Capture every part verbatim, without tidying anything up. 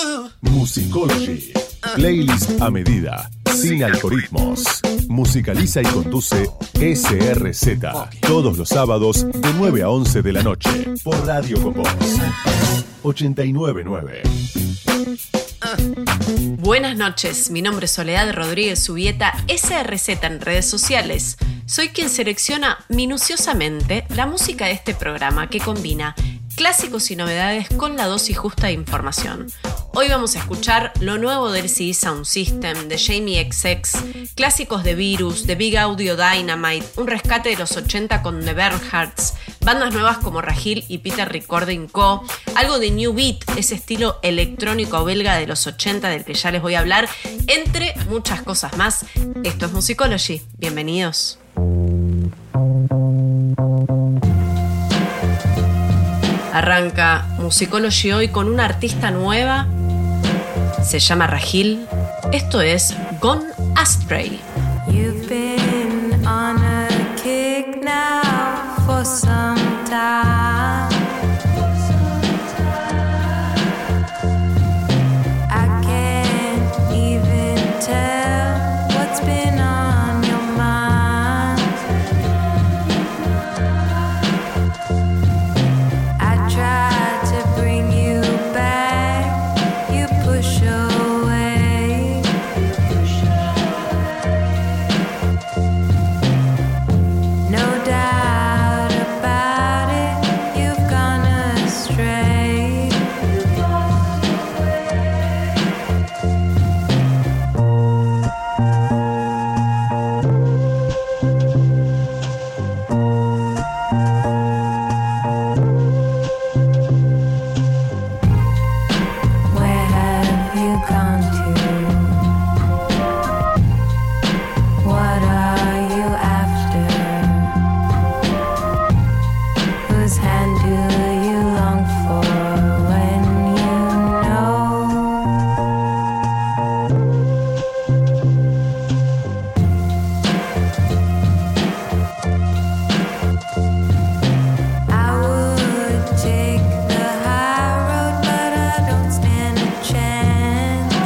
Musicology. Playlist a medida, sin algoritmos. Musicaliza y conduce S R Z. Todos los sábados de nueve a once de la noche. Por Radio Con Vos. ochenta y nueve nueve. Buenas noches, mi nombre es Soledad Rodríguez Subieta, S R Z en redes sociales. Soy quien selecciona minuciosamente la música de este programa que combina clásicos y novedades con la dosis justa de información. Hoy vamos a escuchar lo nuevo del C D Sound System, de Jamie X X, clásicos de Virus, de Big Audio Dynamite, un rescate de los ochenta con The Bernhards, bandas nuevas como Rahil y Peter Recording Co., algo de New Beat, ese estilo electrónico belga de los ochenta del que ya les voy a hablar, entre muchas cosas más. Esto es Musicology. Bienvenidos. Arranca Musicology hoy con una artista nueva. Se llama Rahil. Esto es Gone Astray. You've been on a kick now for some time. I can't even tell what's been on your mind. I tried to bring you back, you push away. No doubt about it, you've gone astray. Where have you gone to? What are you after? Whose hand do you long for when you know? I would take the high road, but I don't stand a chance.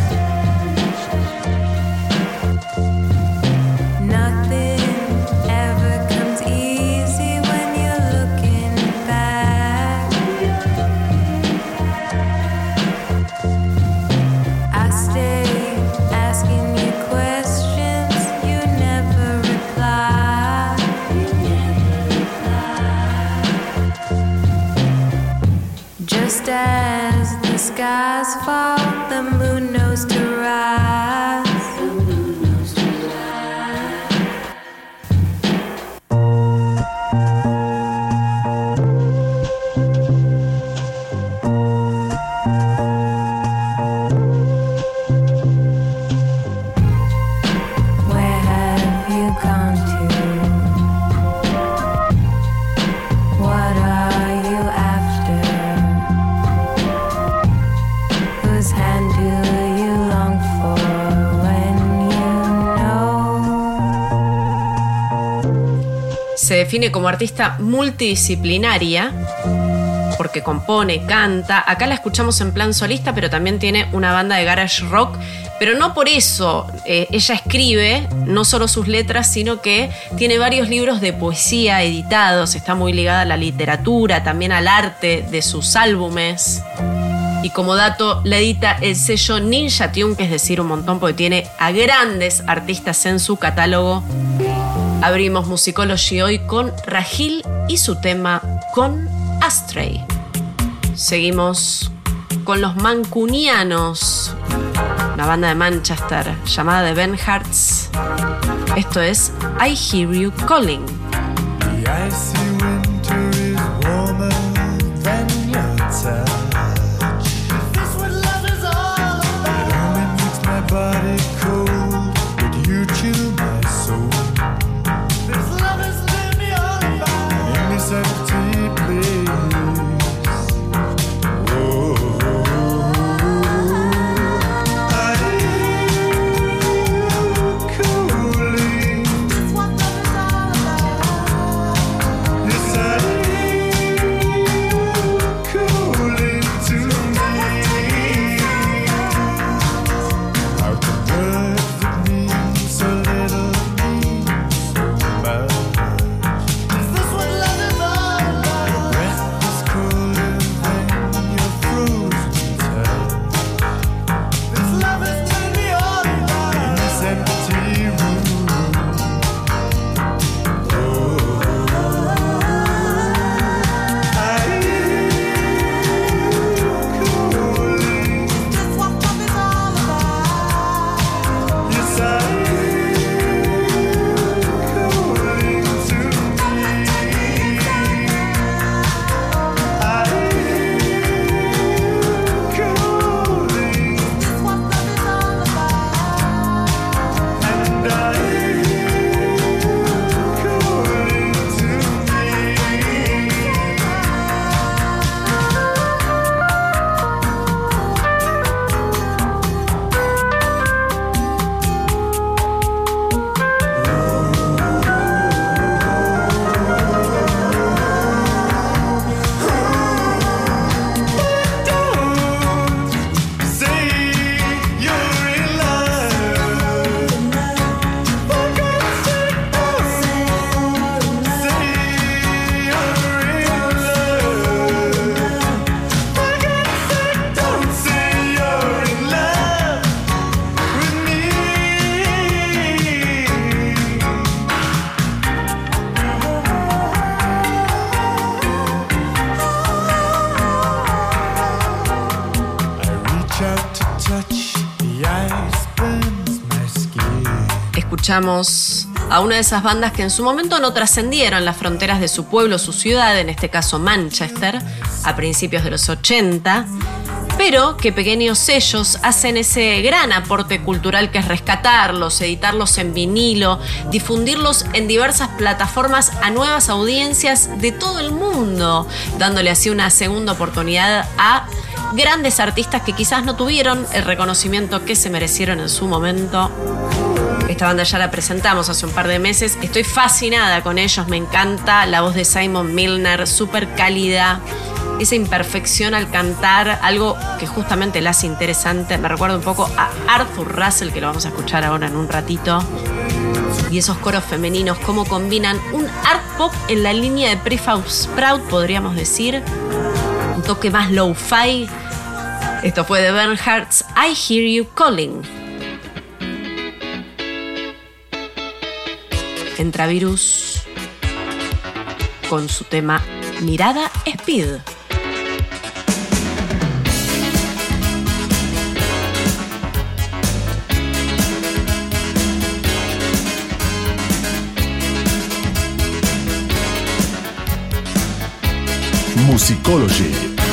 Nothing ever comes easy when you're looking back. I stay asking you questions, you never reply. Just as the skies fall, the moon knows to rise. Where have you gone to? What are you after? Whose hand do you long for when you know? Se define como artista multidisciplinaria porque compone, canta. Acá la escuchamos en plan solista, pero también tiene una banda de garage rock. Pero no por eso eh, ella escribe no solo sus letras, sino que tiene varios libros de poesía editados. Está muy ligada a la literatura, también al arte de sus álbumes. Y como dato, la edita el sello Ninja Tune, que es decir un montón porque tiene a grandes artistas en su catálogo. Abrimos Musicology hoy con Rahil y su tema Gone Astray. Seguimos con los mancunianos, una banda de Manchester llamada The Bernhards. Esto es I Hear You Calling. The icy winter is warmer than your touch. Is this what love is all about? It only makes my body cold, but you chill my soul. This love is in your mind. In this empty place. Whoa. I hear you cooling. This is what love is all about. This reach out to touch, the ice burns my skin. Escuchamos a una de esas bandas que en su momento no trascendieron las fronteras de su pueblo, su ciudad, en este caso Manchester, a principios de los ochenta, pero que pequeños sellos hacen ese gran aporte cultural que es rescatarlos, editarlos en vinilo, difundirlos en diversas plataformas a nuevas audiencias de todo el mundo, dándole así una segunda oportunidad a grandes artistas que quizás no tuvieron el reconocimiento que se merecieron en su momento. Esta banda ya la presentamos hace un par de meses. Estoy fascinada con ellos, me encanta la voz de Simon Milner, súper cálida. Esa imperfección al cantar, algo que justamente la hace interesante. Me recuerda un poco a Arthur Russell, que lo vamos a escuchar ahora en un ratito. Y esos coros femeninos, cómo combinan un art pop en la línea de Prefab Sprout, podríamos decir. Un toque más lo-fi. Esto fue de Bernhardt's I Hear You Calling. Entra Virus con su tema Mirada Speed. Musicology.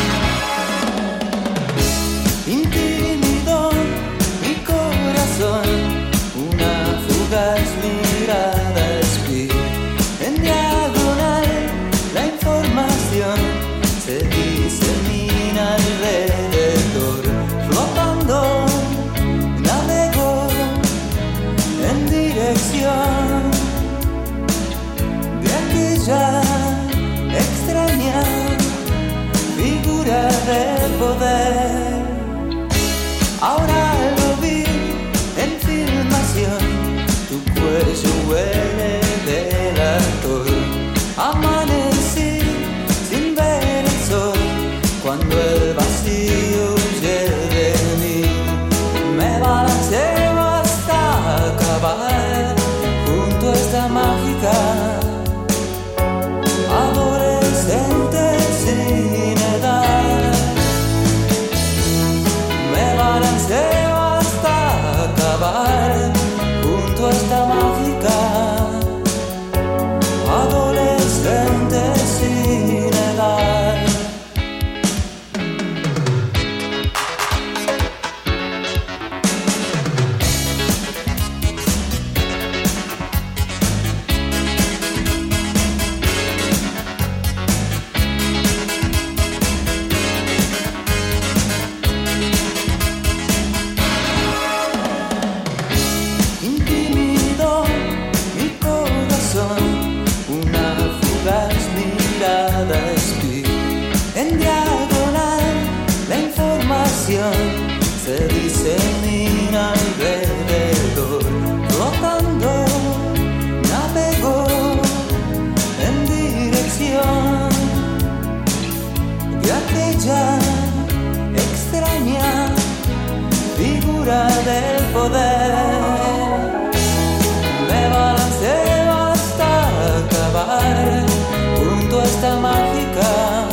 Intimidó mi corazón una fugaz mirada speed. En diagonal la información se disemina alrededor. Flotando navegó en dirección de aquella extraña figura de poder. Ahora lo vi en filmación, tu cuello huele del actor. Amanecí sin ver el sol cuando el vacío huye de mí. Me balanceo hasta acabar junto a esta mágica adolescente sin edad. Me balanceo hasta acabar junto a esta mágica adolescente sin edad. Intimidó mi corazón una fugaz mirada speed. En diagonal la información se disemina alrededor. Flotando navegó en dirección de aquella extraña figura del poder. Me balanceo hasta acabar junto a esta mágica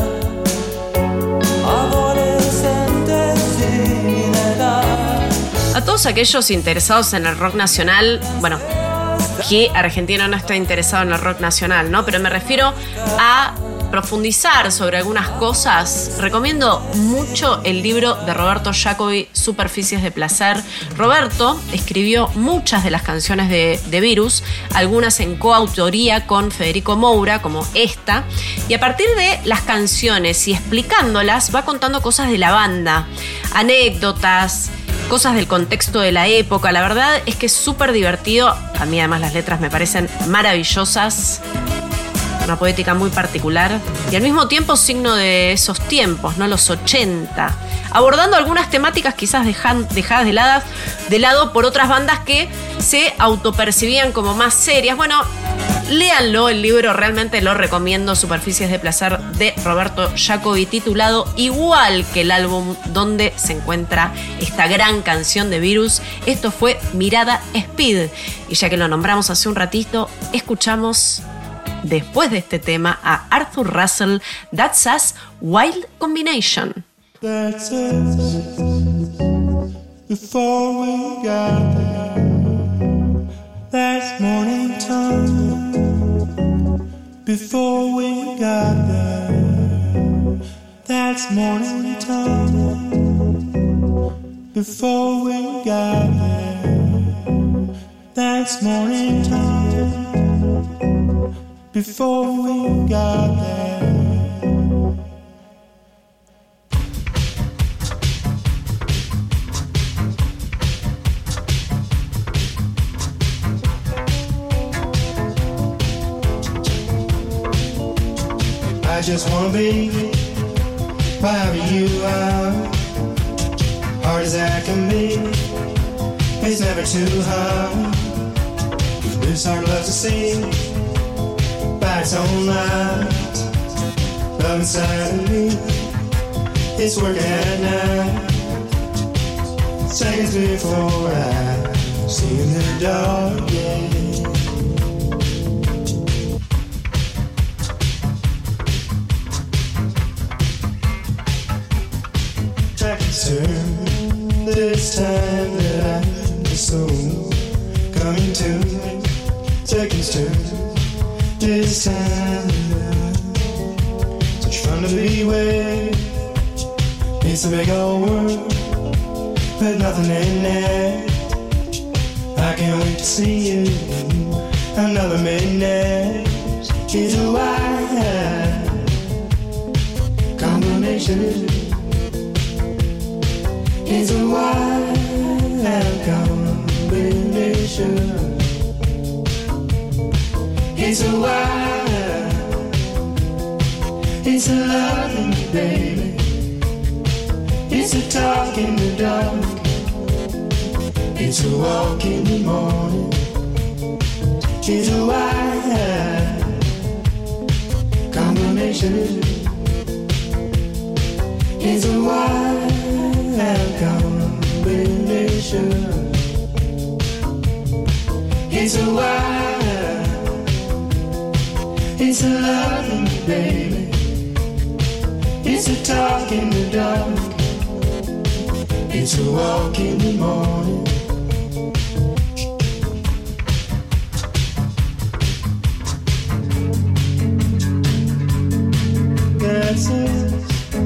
adolescente sin edad. A todos aquellos interesados en el rock nacional, bueno, que Argentina no está interesado en el rock nacional, ¿no? Pero me refiero a profundizar sobre algunas cosas, recomiendo mucho el libro de Roberto Jacobi, Superficies de Placer. Roberto escribió muchas de las canciones de, de Virus, algunas en coautoría con Federico Moura, como esta, y a partir de las canciones y explicándolas va contando cosas de la banda, anécdotas, cosas del contexto de la época. La verdad es que es súper divertido. A mí además las letras me parecen maravillosas, una poética muy particular y al mismo tiempo signo de esos tiempos, ¿no? Los ochenta, abordando algunas temáticas quizás dejan, dejadas de lado, de lado por otras bandas que se autopercibían como más serias. Bueno, léanlo, el libro realmente lo recomiendo, Superficies de Placer de Roberto Jacobi, titulado igual que el álbum donde se encuentra esta gran canción de Virus. Esto fue Mirada Speed, y ya que lo nombramos hace un ratito, escuchamos después de este tema a Arthur Russell, That's Us, Wild Combination. That's us before we got there. That's morning time before we got there. That's morning time before we got there. That's morning time before we got there. I just wanna be wherever you are, hard as I can be. It's never too hard. This heart loves to sing by its own light. Love inside of me, it's working at night. Seconds before I see in the dark, yeah. Turn this time that I assume coming to me. Seconds turn this time that I such fun to be with. It's a big old world with nothing in it. I can't wait to see you another midnight. It's a wild combination. It's a wild combination. It's a wild, it's a loving baby. It's a talk in the dark. It's a walk in the morning. It's a wild combination. It's a wild combination. It's a wild, it's a loving baby. It's a talk in the dark. It's a walk in the morning. That's it.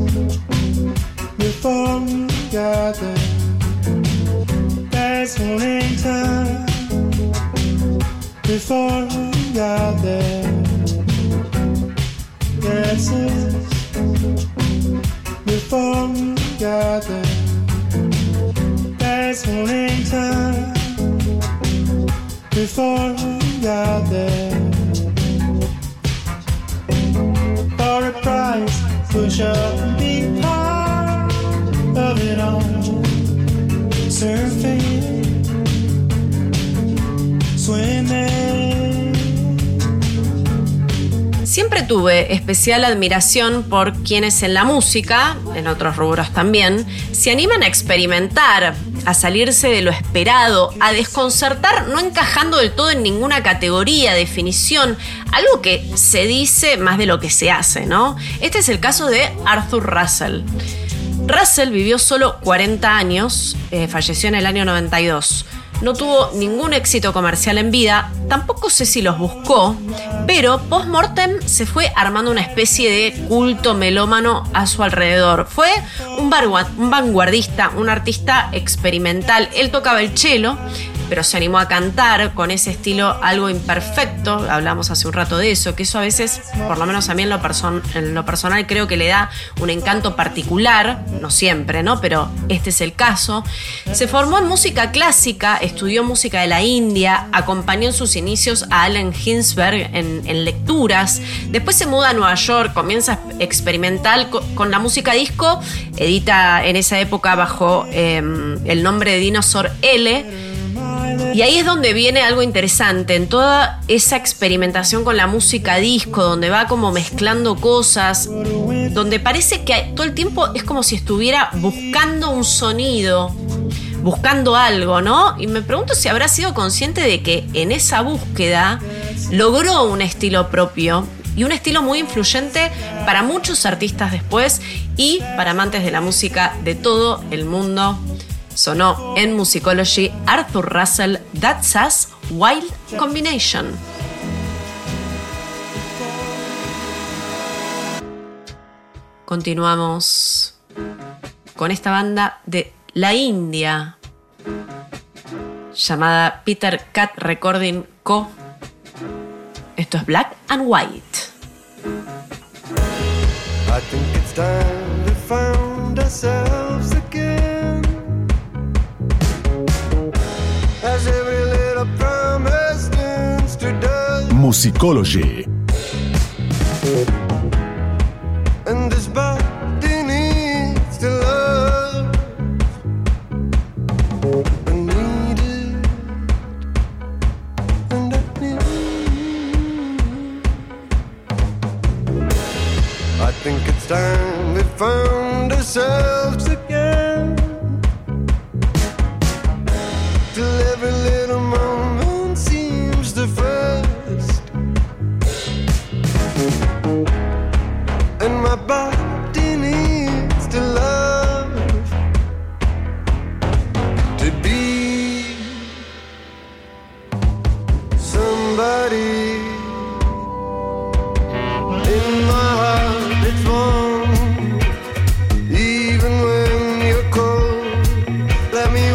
Before we got there, that's morning time. Before we got there, that's it. Before we got there, that's morning time. Before we got there, for a price, push up and be part of it all. Surfing, swimming. Siempre tuve especial admiración por quienes en la música, en otros rubros también, se animan a experimentar, a salirse de lo esperado, a desconcertar, no encajando del todo en ninguna categoría, definición, algo que se dice más de lo que se hace, ¿no? Este es el caso de Arthur Russell. Russell vivió solo cuarenta años, eh, falleció en el año noventa y dos. No tuvo ningún éxito comercial en vida, tampoco sé si los buscó, pero post-mortem se fue armando una especie de culto melómano a su alrededor. Fue un, un vanguardista, un artista experimental. Él tocaba el cello, pero se animó a cantar con ese estilo algo imperfecto. Hablamos hace un rato de eso, que eso a veces, por lo menos a mí en lo, person- en lo personal, creo que le da un encanto particular, no siempre, ¿no? Pero este es el caso. Se formó en música clásica, estudió música de la India, acompañó en sus inicios a Allen Ginsberg en, en lecturas. Después se muda a Nueva York, comienza a experimentar con, con la música disco, edita en esa época bajo eh, el nombre de Dinosaur L. Y ahí es donde viene algo interesante, en toda esa experimentación con la música disco, donde va como mezclando cosas, donde parece que todo el tiempo es como si estuviera buscando un sonido, buscando algo, ¿no? Y me pregunto si habrá sido consciente de que en esa búsqueda logró un estilo propio y un estilo muy influyente para muchos artistas después y para amantes de la música de todo el mundo. Sonó en Musicology Arthur Russell, That's Us, Wild Combination. Continuamos con esta banda de la India llamada Peter Cat Recording Co. Esto es Black and White. I think it's time we found ourselves again. As every little promise turns to dust. Musicology. And this body needs to love. I need it. And I need it. I think it's time we found ourselves again. Till every little moment seems the first. And my body needs to love, to be somebody. In my heart it's warm, even when you're cold. Let me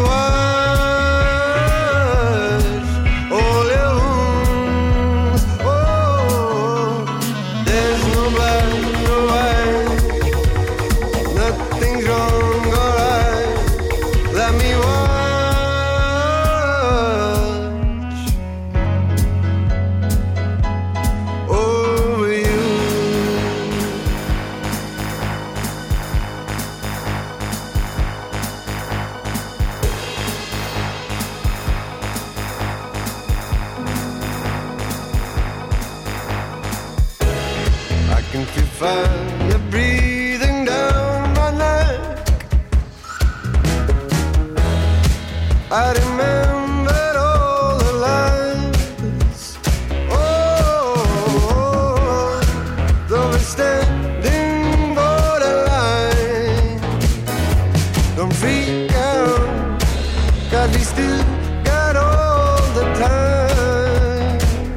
wash all your wounds. Oh, there's no black or white, nothing's wrong or right. Let me watch over you. I can feel fire breathing down my neck. I remembered all the lines. Oh, though we're standing borderline, don't freak out, 'cause we still got all the time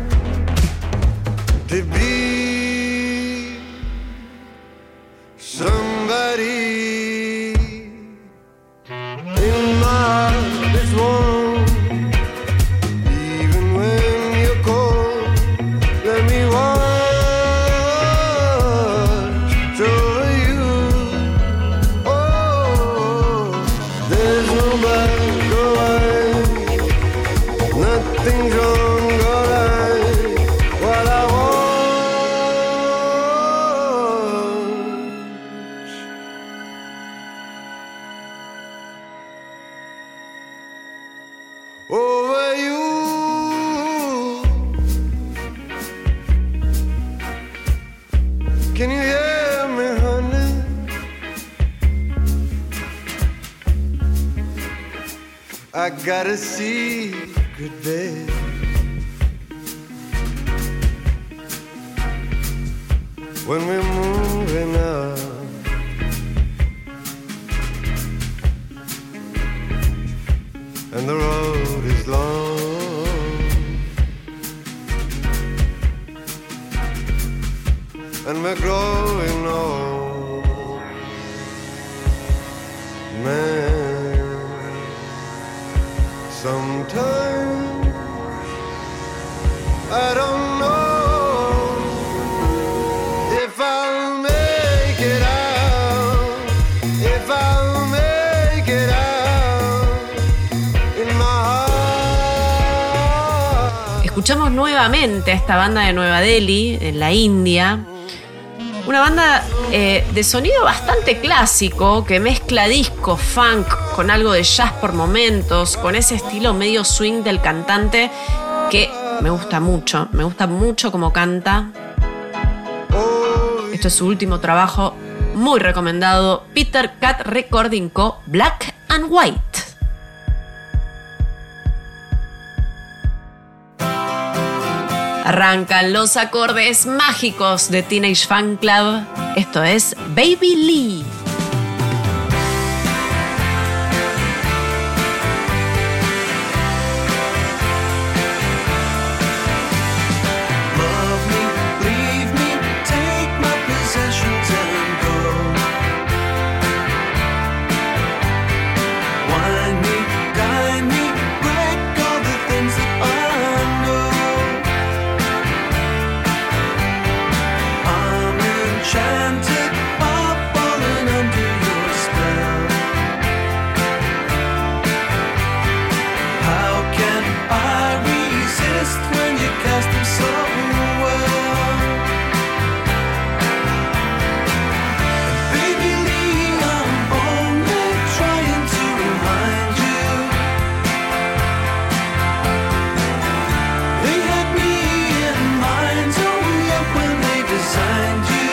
to be somebody. In my heart it's warm, even when you're cold. Let me watch over you. Oh, there's no black or white, nothing's wrong or right. What I want over you. Can you hear me, honey? I got a secret, babe. When we're moving up, and the road is long, and we're growing old, man. Sometimes I don't know if I'll make it out, if I'll make it out in my heart. Escuchamos nuevamente a esta banda de Nueva Delhi, en la India. Una banda eh, de sonido bastante clásico, que mezcla disco, funk, con algo de jazz por momentos, con ese estilo medio swing del cantante que me gusta mucho, me gusta mucho cómo canta. Esto es su último trabajo, muy recomendado, Peter Cat Recording Co. Black and White. Arrancan los acordes mágicos de Teenage Fanclub. Esto es Baby Lee. Enchanted, I've fallen under your spell. How can I resist when you cast them so well? And baby Lee, I'm only trying to remind you, they had me in mind, oh yeah, when they designed you.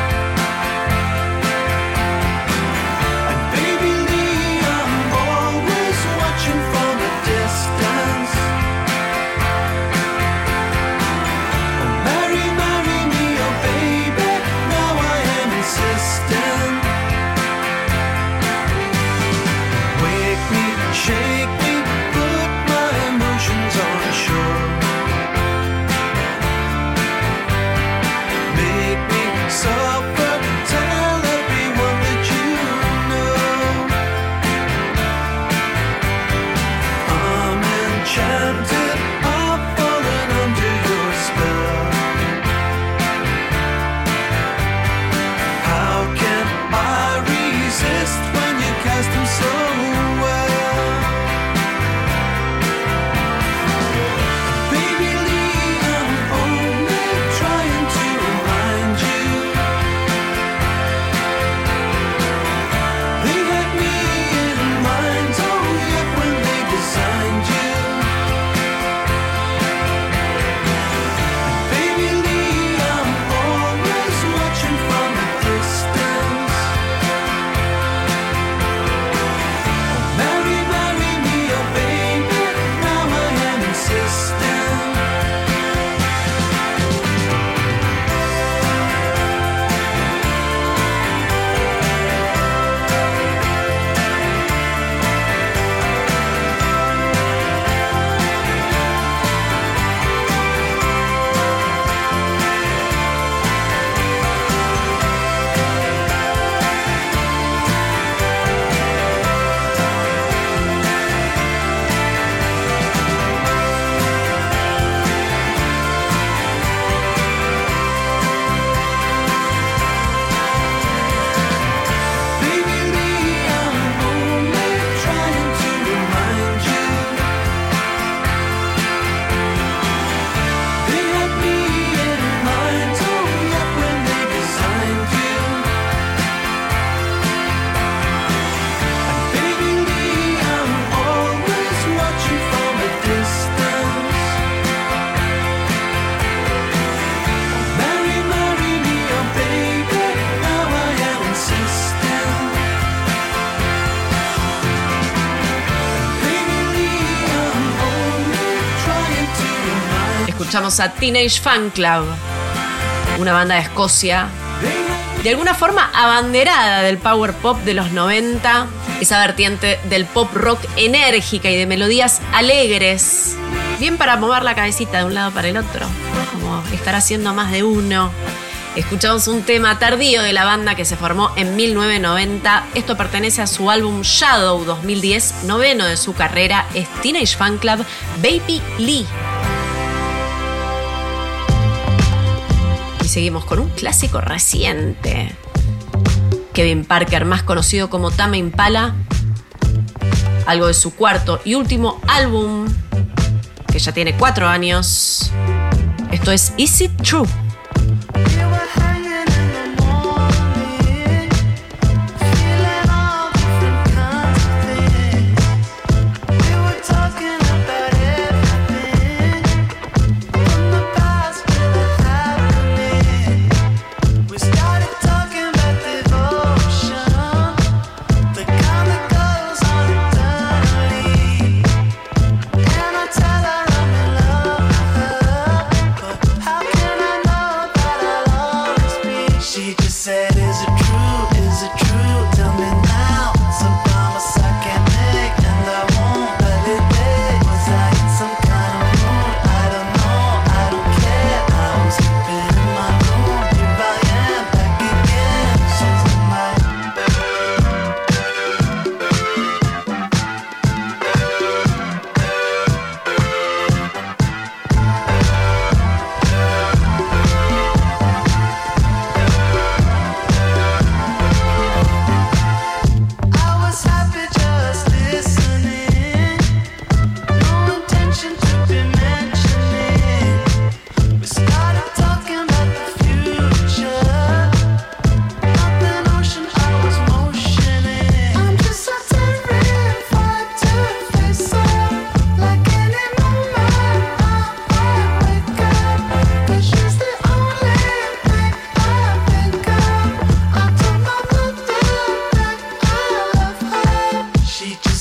Escuchamos a Teenage Fanclub, una banda de Escocia, de alguna forma abanderada del power pop de los noventa, esa vertiente del pop rock enérgica y de melodías alegres, bien para mover la cabecita de un lado para el otro, como estar haciendo más de uno. Escuchamos un tema tardío de la banda que se formó en mil novecientos noventa. Esto pertenece a su álbum Shadow dos mil diez, noveno de su carrera. Es Teenage Fanclub, Baby Lee. Y seguimos con un clásico reciente. Kevin Parker, más conocido como Tame Impala, algo de su cuarto y último álbum, que ya tiene cuatro años. Esto es Is It True? But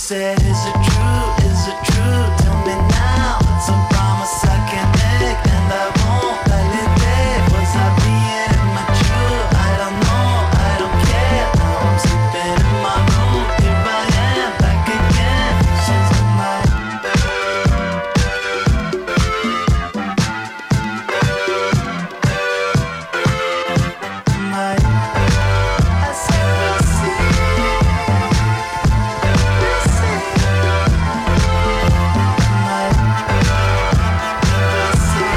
said, is it true? Is it true? Tell me now. It's a promise I can't make, and I won't let it take. Was I being immature? I don't know. I don't care. Now I'm sleeping in my room. Here I am, back again. Since the night. Night. I said we'll see. We'll see. Night. We'll see.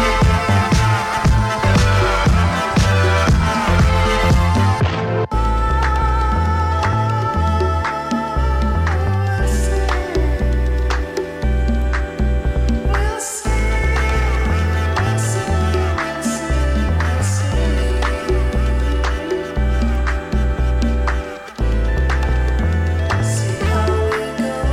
We'll see. We'll see. We'll see. We'll see. See how we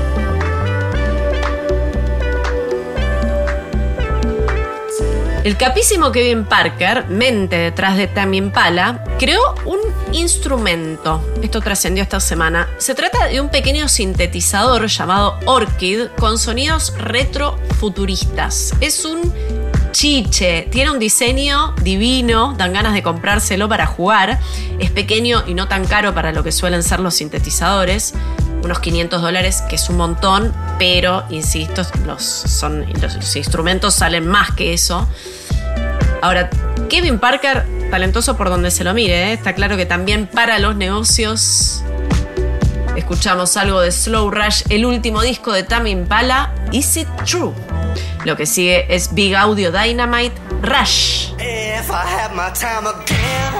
go. El capísimo Kevin Parker, mente detrás de Tame Impala, creó un instrumento. Esto trascendió esta semana. Se trata de un pequeño sintetizador llamado Orchid con sonidos retrofuturistas. Es un chiche, tiene un diseño divino, dan ganas de comprárselo para jugar. Es pequeño y no tan caro para lo que suelen ser los sintetizadores. Unos quinientos dólares, que es un montón, pero, insisto, los, son, los, los instrumentos salen más que eso. Ahora, Kevin Parker, talentoso por donde se lo mire, ¿eh? Está claro que también para los negocios. Escuchamos algo de Slow Rush, el último disco de Tame Impala, Is It True? Lo que sigue es Big Audio Dynamite, Rush. If I had my time again,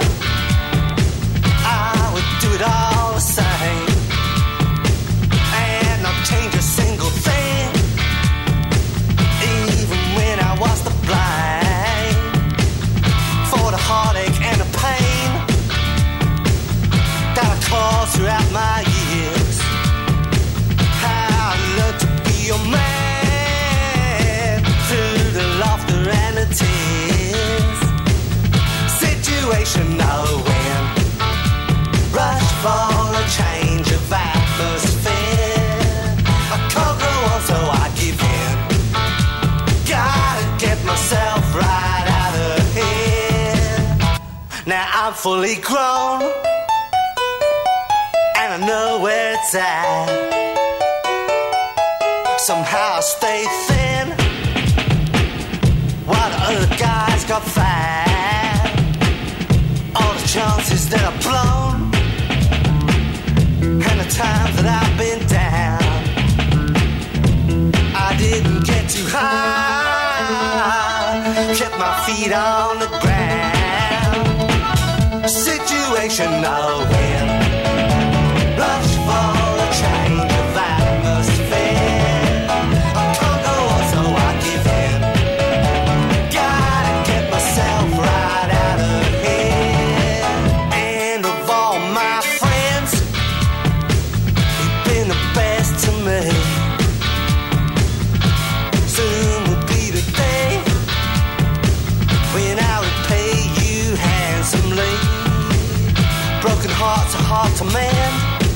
I would do it all the same. And not change a single thing, even when I was the blind. For the heartache and the pain that I caused throughout my years. How I learned to be a man through the laughter and the tears. Situational win, rush for a change of atmosphere. I can't go on, so I give in. Gotta get myself right out of here. Now I'm fully grown, and I know where it's at. Somehow I stay thin, while the other guys got fat. All the chances that I've blown, and the times that I've been down, I didn't get too high, kept my feet on the ground. Situational win, rush for a change of atmosphere. I can't go on, so I give in. Gotta get myself right out of here. And of all my friends, you've been the best to me. Soon will be the day when I repay you handsomely. Broken hearts are hard to mend.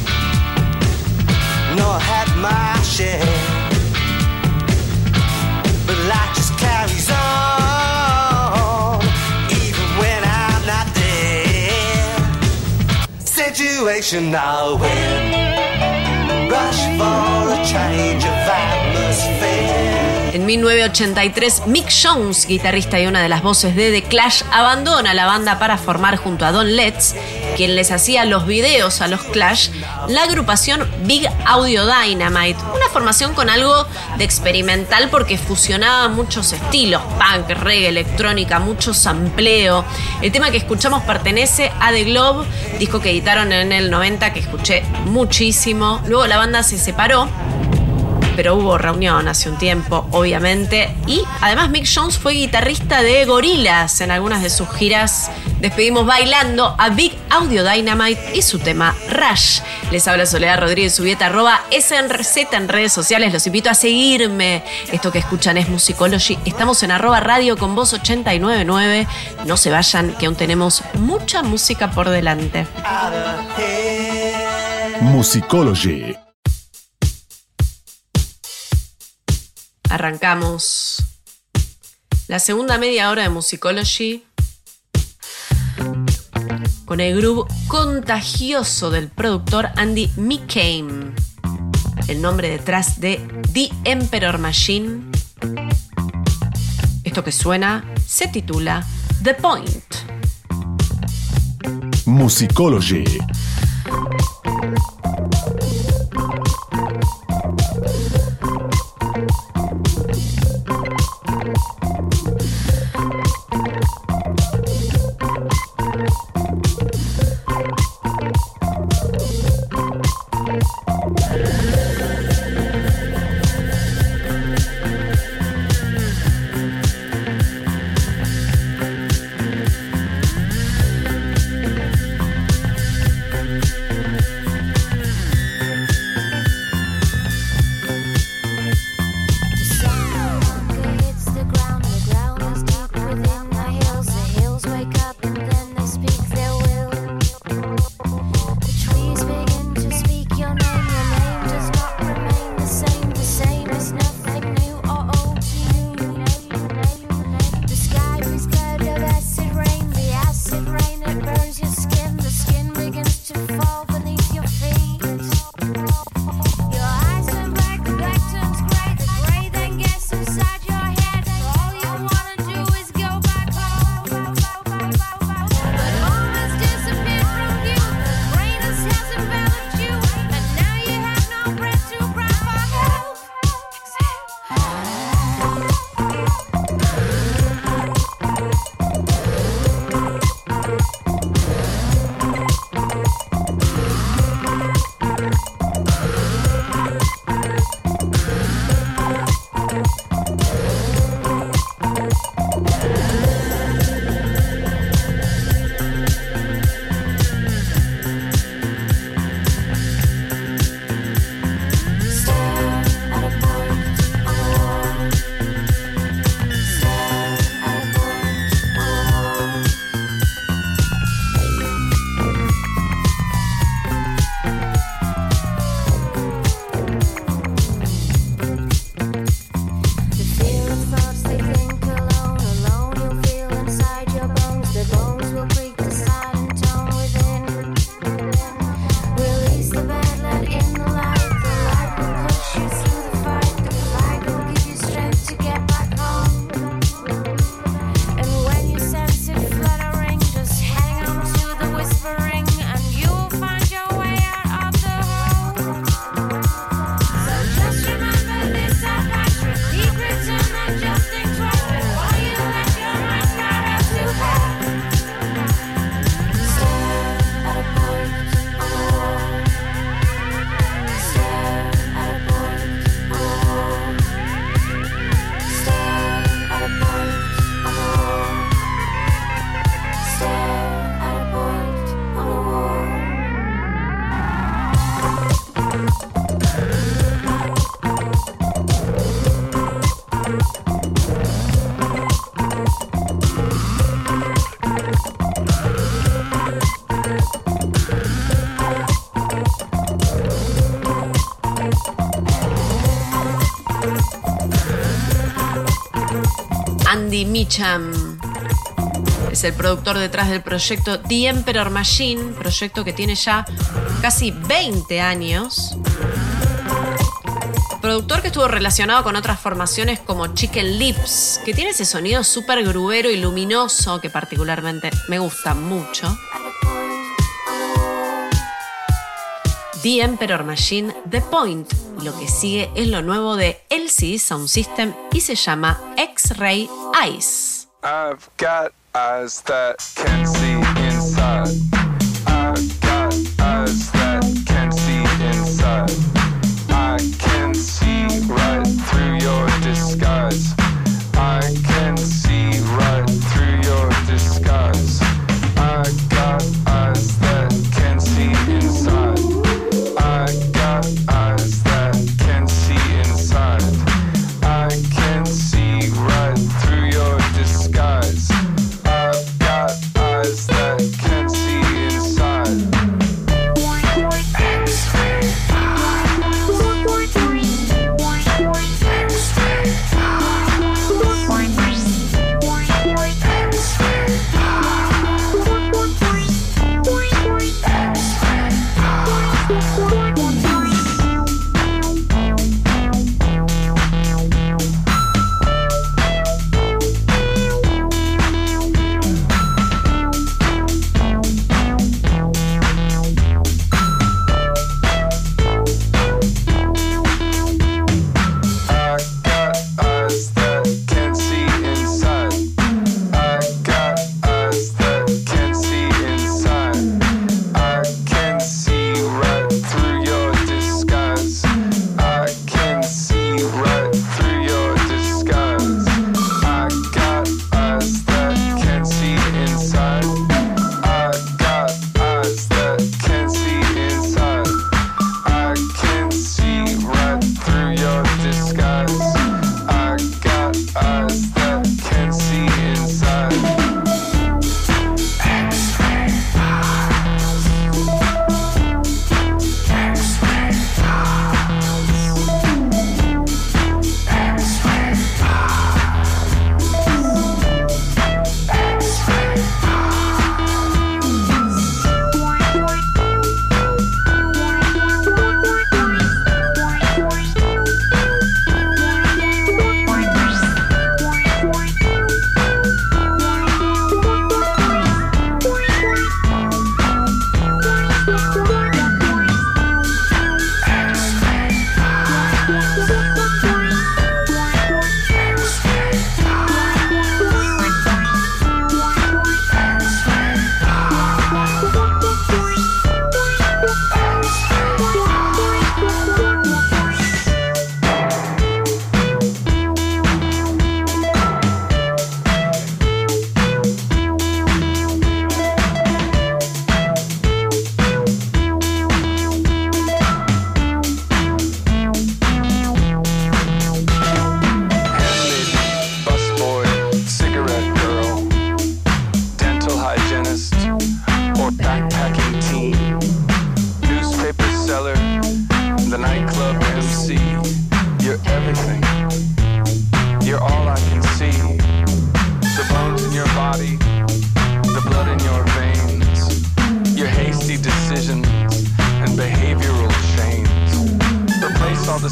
No, I had my share, but life just carries on, even when I'm not there. Situation I'll win, rush for a change of atmosphere. En mil novecientos ochenta y tres, Mick Jones, guitarrista y una de las voces de The Clash, abandona la banda para formar junto a Don Letts, quien les hacía los videos a los Clash, la agrupación Big Audio Dynamite. Una formación con algo de experimental porque fusionaba muchos estilos, punk, reggae, electrónica, mucho sampleo. El tema que escuchamos pertenece a The Globe, disco que editaron en el noventa, que escuché muchísimo. Luego la banda se separó, pero hubo reunión hace un tiempo, obviamente. Y además Mick Jones fue guitarrista de Gorillaz en algunas de sus giras. Despedimos bailando a Big Audio Dynamite y su tema Rush. Les habla Soledad Rodríguez Subieta, arroba S R Z en redes sociales. Los invito a seguirme. Esto que escuchan es Musicology. Estamos en arroba radio con voz ochenta y nueve punto nueve. No se vayan, que aún tenemos mucha música por delante. Musicology. Arrancamos la segunda media hora de Musicology con el groove contagioso del productor Andy McCain, el nombre detrás de The Emperor Machine. Esto que suena se titula The Point. Musicology. Andy McCain es el productor detrás del proyecto The Emperor Machine, proyecto que tiene ya casi veinte años. Productor que estuvo relacionado con otras formaciones como Chicken Lips, que tiene ese sonido súper grubero y luminoso que particularmente me gusta mucho. The Emperor Machine, The Point. Y lo que sigue es lo nuevo de L C D Sound System y se llama X-Ray Eyes. I've got eyes that can see inside. I've got eyes that can see inside. I can see right through your disguise. I can see right through your disguise. I got eyes that can see inside. I got eyes that can see inside. I can see right through your disguise. I've got eyes that can see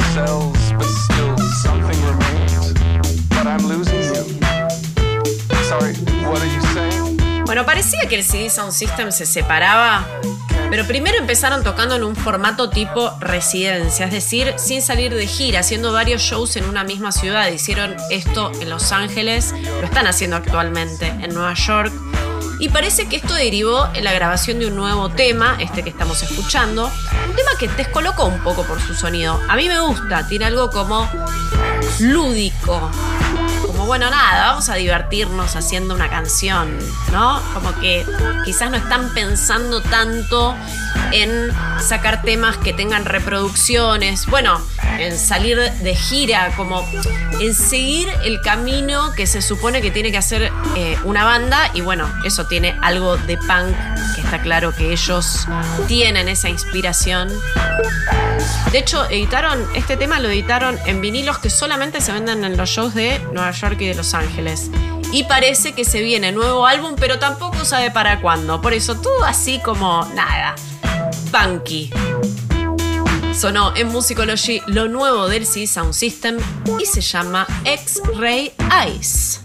cells, but still something remains. But I'm losing you. Sorry, what are you saying? Bueno, parecía que el C D Sound System se separaba, pero primero empezaron tocando en un formato tipo residencia, es decir, sin salir de gira, haciendo varios shows en una misma ciudad. Hicieron esto en Los Ángeles, lo están haciendo actualmente en Nueva York, y parece que esto derivó en la grabación de un nuevo tema, este que estamos escuchando, un tema que descolocó un poco por su sonido. A mí me gusta, tiene algo como lúdico, como bueno, nada, vamos a divertirnos haciendo una canción, ¿no? Como que quizás no están pensando tanto en sacar temas que tengan reproducciones, bueno, en salir de gira, como en seguir el camino que se supone que tiene que hacer eh, una banda, y bueno, eso tiene algo de punk, que está claro que ellos tienen esa inspiración. De hecho, editaron, este tema lo editaron en vinilos que solamente se venden en los shows de Nueva York y de Los Ángeles. Y parece que se viene nuevo álbum, pero tampoco sabe para cuándo. Por eso todo así como nada, punky. Sonó en Musicology lo nuevo del C D Sound System y se llama X-Ray Eyes.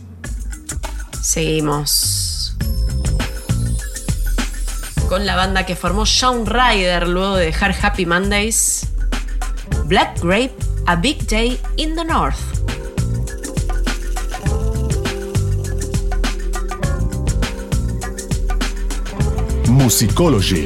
Seguimos con la banda que formó Shaun Ryder luego de dejar Happy Mondays. Black Grape, A Big Day in the North. Musicology.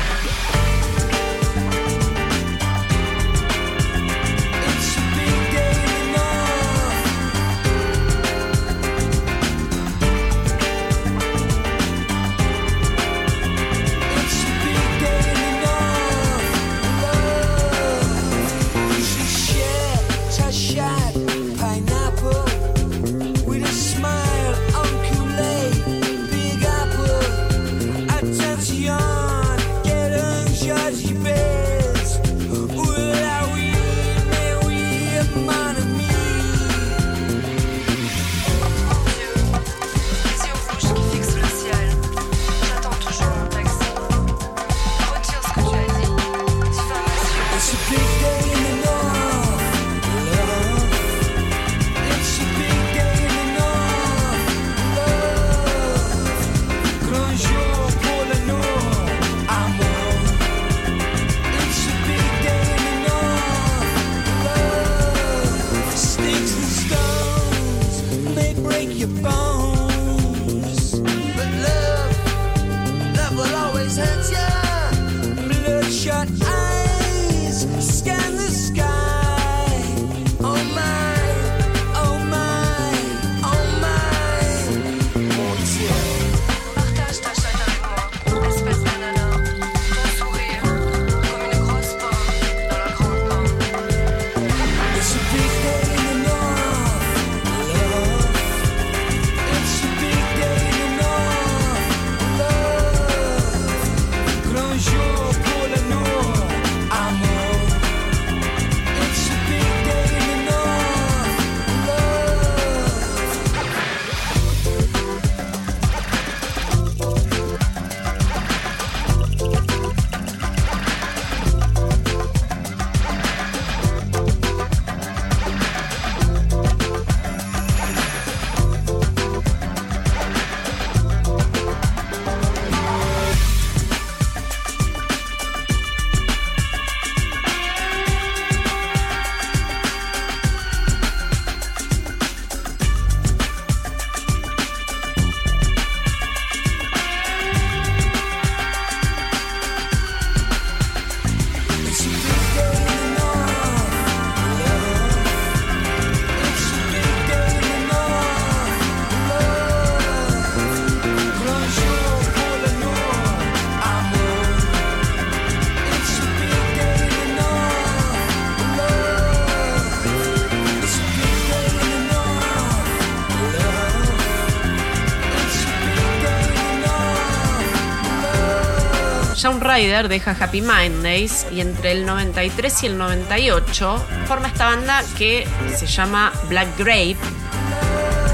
Shaun Ryder deja Happy Mondays y entre el noventa y tres y el noventa y ocho forma esta banda que se llama Black Grape.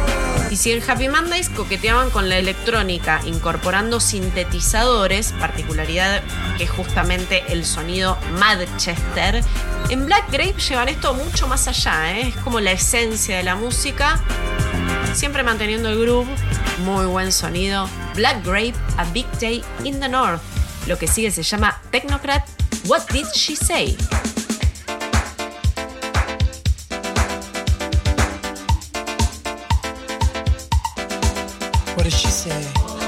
Y si en Happy Mondays coqueteaban con la electrónica incorporando sintetizadores, particularidad que es justamente el sonido Manchester, en Black Grape llevan esto mucho más allá, ¿eh? Es como la esencia de la música, siempre manteniendo el groove, muy buen sonido. Black Grape, A Big Day in the North. Lo que sigue se llama Technocrat, What Did She Say? What did she say?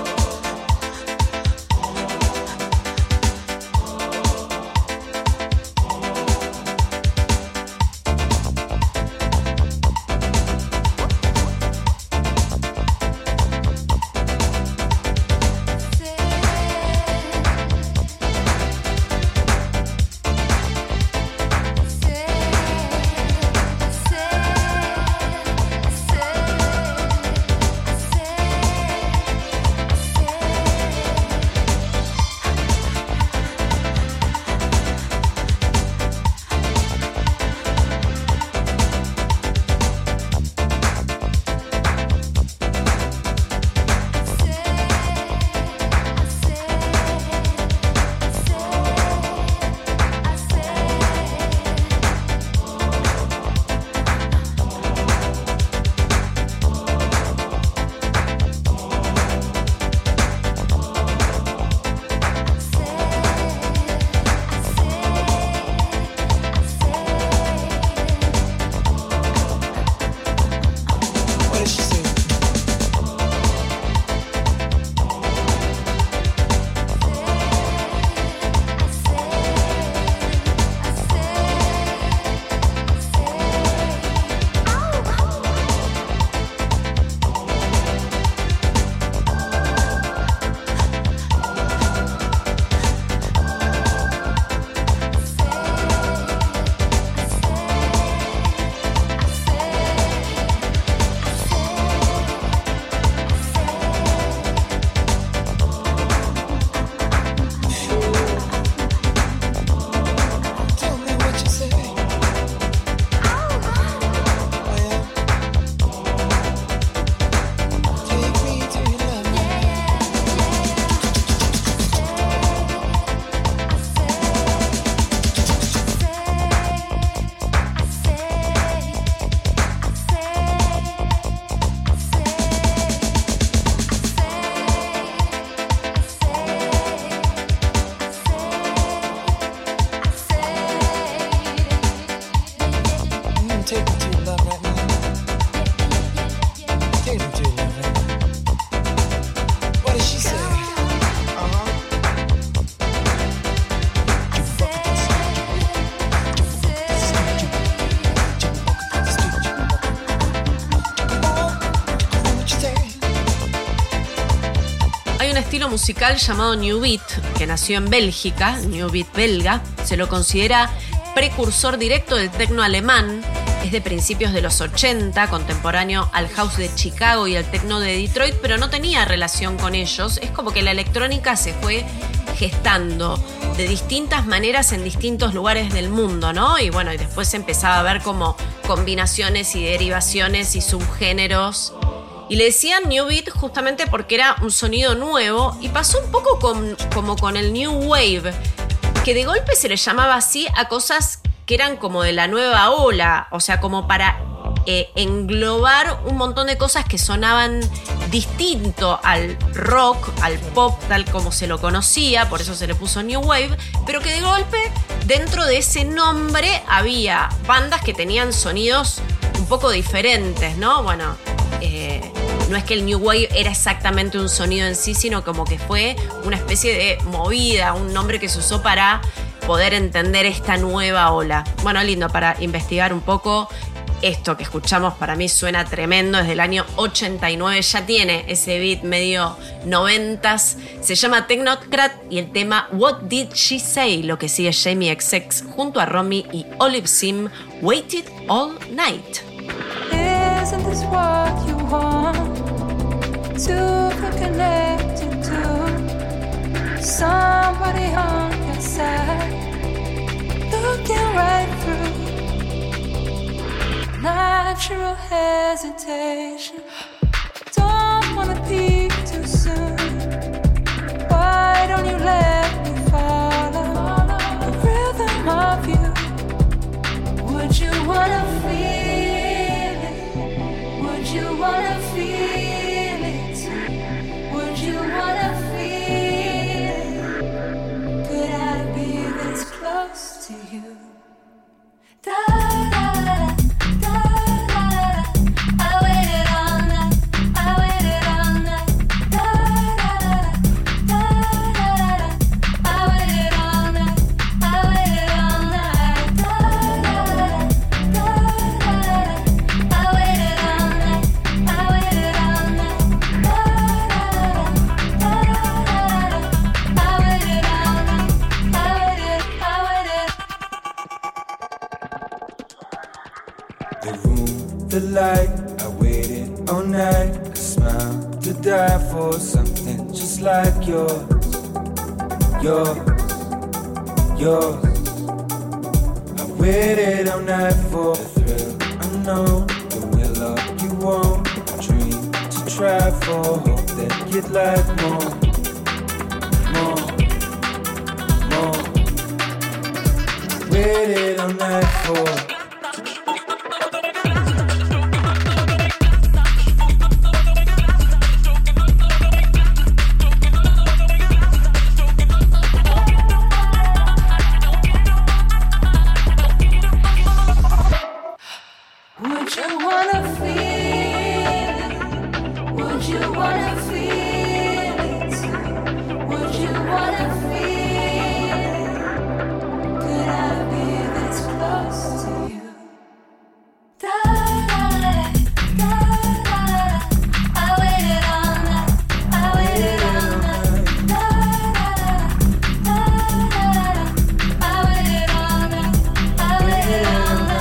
estilo musical llamado New Beat, que nació en Bélgica, New Beat belga. Se lo considera precursor directo del techno alemán. Es de principios de los ochenta, contemporáneo al house de Chicago y al techno de Detroit, pero no tenía relación con ellos. Es como que la electrónica se fue gestando de distintas maneras en distintos lugares del mundo, ¿no? Y bueno, y después se empezaba a ver como combinaciones y derivaciones y subgéneros. Y le decían New Beat justamente porque era un sonido nuevo, y pasó un poco con, como con el New Wave, que de golpe se le llamaba así a cosas que eran como de la nueva ola, o sea, como para eh, englobar un montón de cosas que sonaban distinto al rock, al pop tal como se lo conocía, por eso se le puso New Wave, pero que de golpe dentro de ese nombre había bandas que tenían sonidos un poco diferentes, ¿no? Bueno, eh, no es que el New Wave era exactamente un sonido en sí, sino como que fue una especie de movida, un nombre que se usó para poder entender esta nueva ola. Bueno, lindo para investigar un poco. Esto que escuchamos para mí suena tremendo, desde el año ochenta y nueve, ya tiene ese beat medio noventas, se llama Technocrat y el tema What Did She Say, lo que sigue Jamie X X junto a Romy y Olive Sim, Waited All Night. Isn't this what you want? To be connected to somebody on your side, looking right through natural hesitation. when you let me follow the rhythm of you. Would you wanna feel it? Would you wanna feel it? Would you wanna feel it? Could I be this close to you? Da da da da da da. I waited all night. I waited all night. Da da da da da da. I waited all night. I waited all night. Da da da da da. I waited all night. I waited all night. Da da da da da. I waited all night. I waited. I waited. The room, the light, I waited all night. A smile to die for, something just like yours. Yours, yours. I waited all night for the thrill unknown. The will of you won't. A dream to try for, hope that you'd like more. More, more. Waited all night for. Would you wanna feel it? Would you wanna feel it? Would you wanna feel it? Could I be this close to you? Da da da da da. I waited all night. I waited all night. Da da da da da. I waited all night. I waited all night.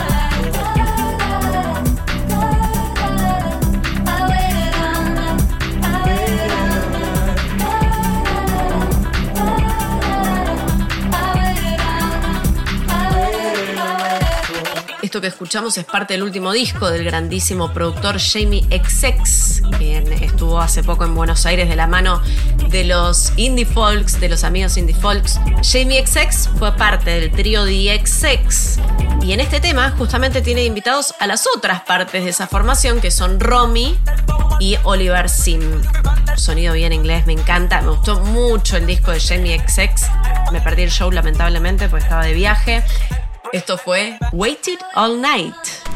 Esto que escuchamos es parte del último disco del grandísimo productor Jamie X X, quien estuvo hace poco en Buenos Aires de la mano de los Indie Folks, de los amigos Indie Folks. Jamie X X fue parte del trío The X X y en este tema justamente tiene invitados a las otras partes de esa formación, que son Romy y Oliver Sim. Sonido bien inglés, me encanta. Me gustó mucho el disco de Jamie X X. Me perdí el show lamentablemente porque estaba de viaje. Esto fue Waited All Night.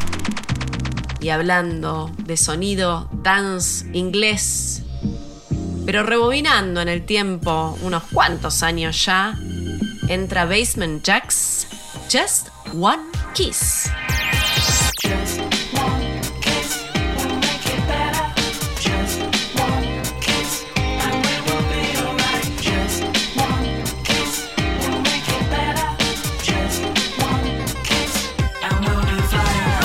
Y hablando de sonido dance inglés, pero rebobinando en el tiempo unos cuantos años ya, entra Basement Jaxx, Just One Kiss. Just one kiss will make it better. Just one kiss and we will be alright. Just one kiss will make it better. Just one kiss and we'll be fine.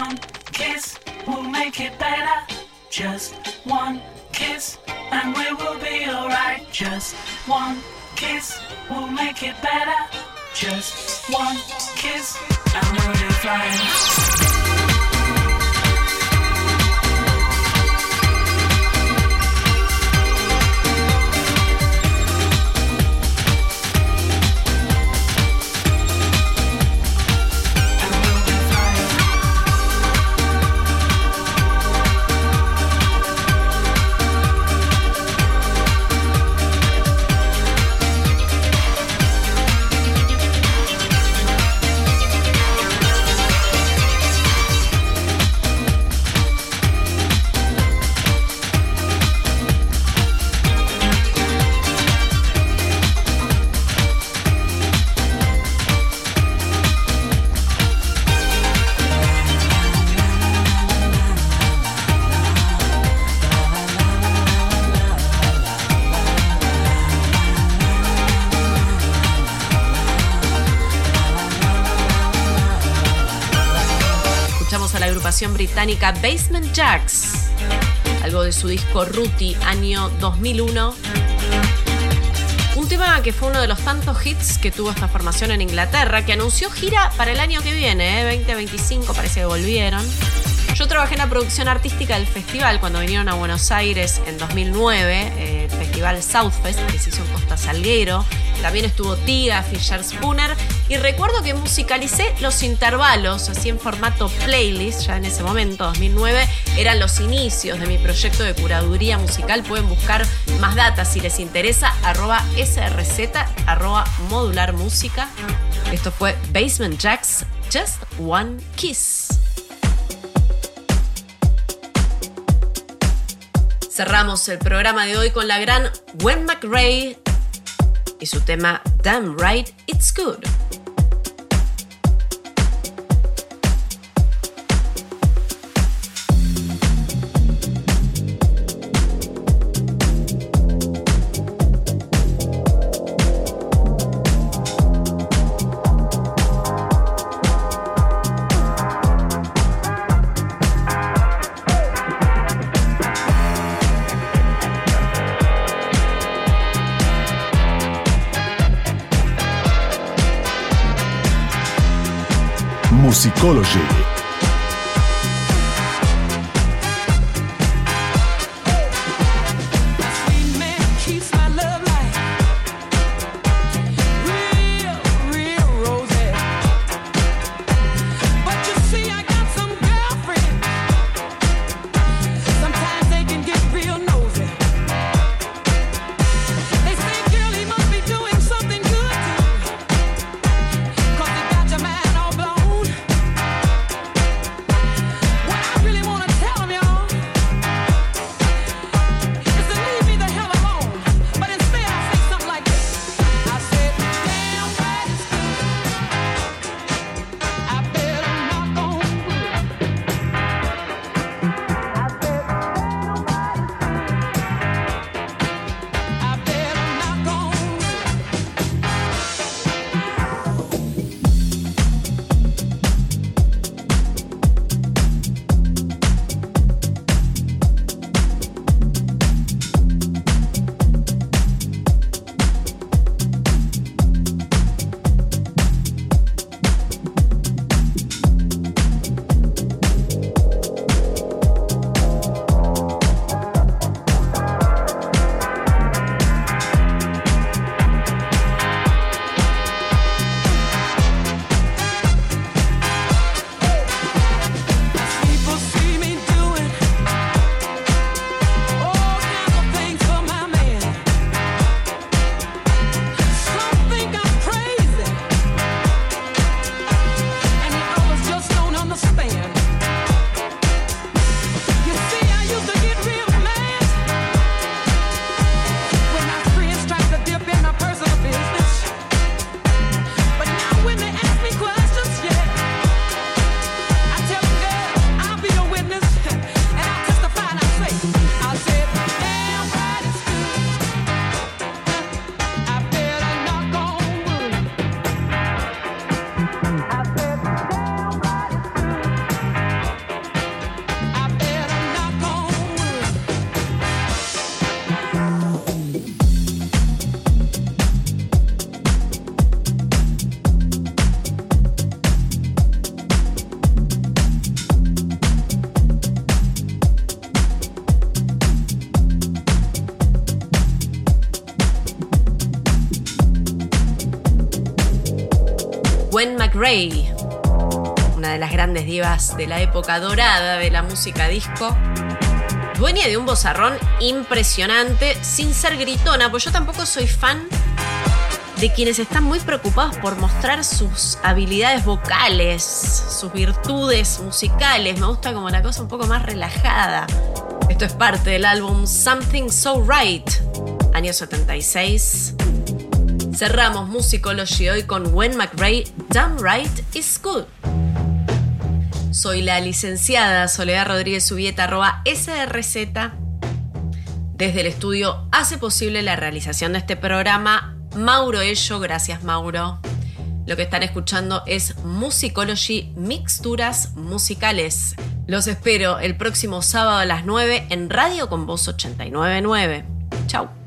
Just one kiss, and we will Just one kiss will make it better. Just one kiss and we'll be flying. Británica Basement Jaxx, algo de su disco Rooty, año dos mil uno. Un tema que fue uno de los tantos hits que tuvo esta formación en Inglaterra, que anunció gira para el año que viene, ¿eh? veinte veinticinco, parece que volvieron. Yo trabajé en la producción artística del festival cuando vinieron a Buenos Aires en dos mil nueve, eh, el festival Southfest, que se hizo en Costa Salguero. También estuvo Tiga, Fisher Spooner, y recuerdo que musicalicé los intervalos, así en formato playlist, ya en ese momento, dos mil nueve, eran los inicios de mi proyecto de curaduría musical. Pueden buscar más datas si les interesa, arroba srz, arroba modular música. Esto fue Basement Jaxx, Just One Kiss. Cerramos el programa de hoy con la gran Gwen McRae y su tema Damn Right It's Good. Musicology. Cause they got your man all blown. McRae, una de las grandes divas de la época dorada de la música disco, dueña de un vozarrón impresionante, sin ser gritona, pues yo tampoco soy fan de quienes están muy preocupados por mostrar sus habilidades vocales, sus virtudes musicales. Me gusta como la cosa un poco más relajada. Esto es parte del álbum Something So Right, año setenta y seis. Cerramos Musicology hoy con Gwen McRae, Damn Right Is Good. Soy la licenciada Soledad Rodríguez Subieta, arroba S R Z. Desde el estudio hace posible la realización de este programa Mauro Ello, gracias Mauro. Lo que están escuchando es Musicology, mixturas musicales. Los espero el próximo sábado a las nueve en Radio Con Voz ochenta y nueve punto nueve. Chau.